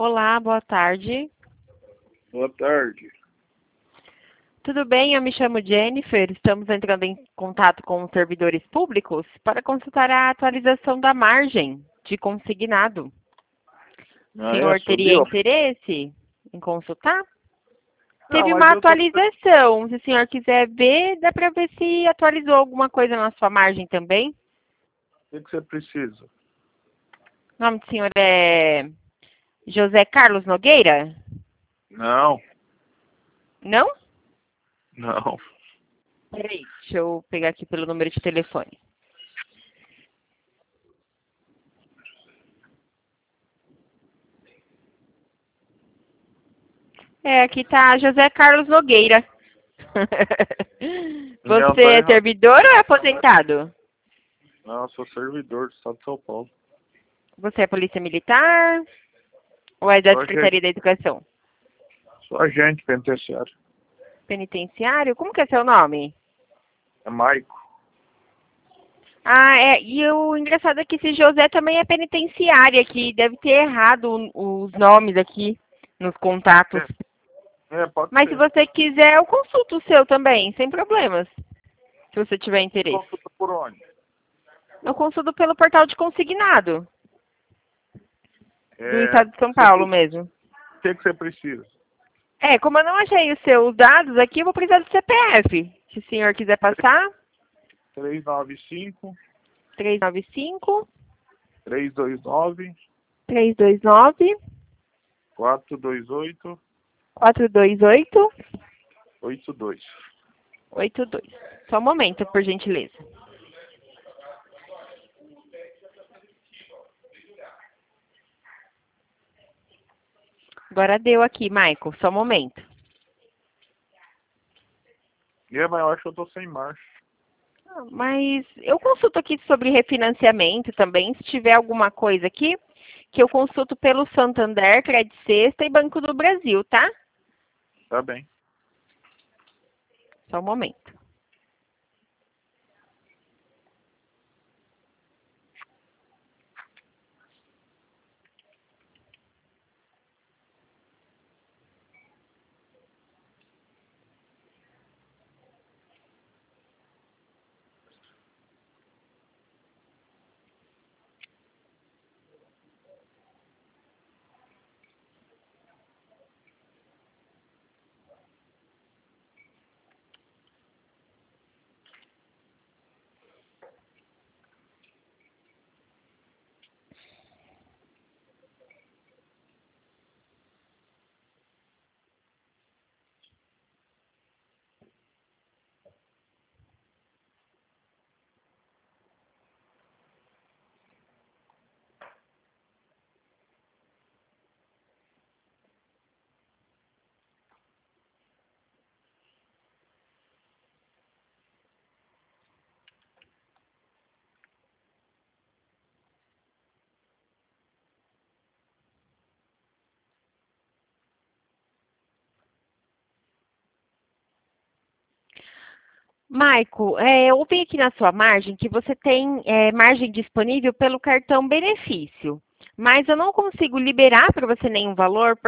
Olá, boa tarde. Boa tarde. Tudo bem? Eu me chamo Jennifer. Estamos entrando em contato com os servidores públicos para consultar a atualização da margem de consignado. O senhor teria Subiu? interesse em consultar? Não, Teve mas uma eu tô... atualização. Se o senhor quiser ver, dá para ver se atualizou alguma coisa na sua margem também. O que você precisa? O nome do senhor é José Carlos Nogueira? Não, Não? não. Peraí, deixa eu pegar aqui pelo número de telefone. Aqui tá José Carlos Nogueira. Não, Você tá é errado. servidor ou é aposentado? Não, eu sou servidor do Estado de São Paulo. Você é polícia militar ou é da Sou Secretaria da Educação? agente penitenciário. Penitenciário? Como que é seu nome? É Maico. E o engraçado é que esse José também é penitenciário aqui. Deve ter errado os nomes aqui nos contatos. Pode Mas se ser. você quiser, eu consulto o seu também, sem problemas. Se você tiver interesse. Consulta por onde? Eu consulto pelo portal de consignado, do estado de São O Paulo mesmo. que você precisa? Como eu não achei os seus dados aqui, eu vou precisar do CPF. Se o senhor quiser passar, 395 395 329 329 428 428 82. 82. Só um momento, por gentileza. Agora deu aqui, Maico. Só um momento. Mas eu acho que eu tô sem marcha. Mas eu consulto aqui sobre refinanciamento também, se tiver alguma coisa aqui, que eu consulto pelo Santander, Crédito Sexta e Banco do Brasil, tá? Tá bem. Só um momento. Maico, eu vi aqui na sua margem que você tem margem disponível pelo cartão benefício, mas eu não consigo liberar para você nenhum valor